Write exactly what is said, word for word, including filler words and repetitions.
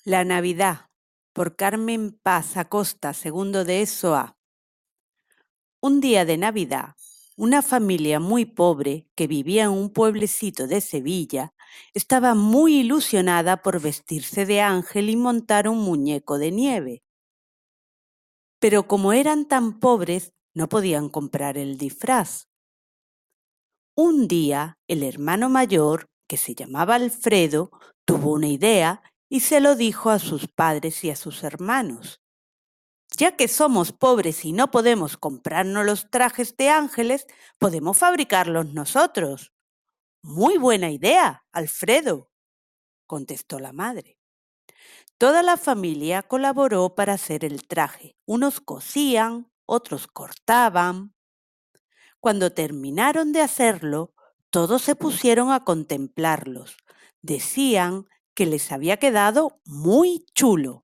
La Navidad, por Carmen Paz Acosta, segundo de eso A. Un día de Navidad, una familia muy pobre que vivía en un pueblecito de Sevilla estaba muy ilusionada por vestirse de ángel y montar un muñeco de nieve. Pero como eran tan pobres, no podían comprar el disfraz. Un día, el hermano mayor, que se llamaba Alfredo, tuvo una idea y se lo dijo a sus padres y a sus hermanos. Ya que somos pobres y no podemos comprarnos los trajes de ángeles, podemos fabricarlos nosotros. Muy buena idea, Alfredo, contestó la madre. Toda la familia colaboró para hacer el traje. Unos cosían, otros cortaban. Cuando terminaron de hacerlo, todos se pusieron a contemplarlos. Decían que les había quedado muy chulo.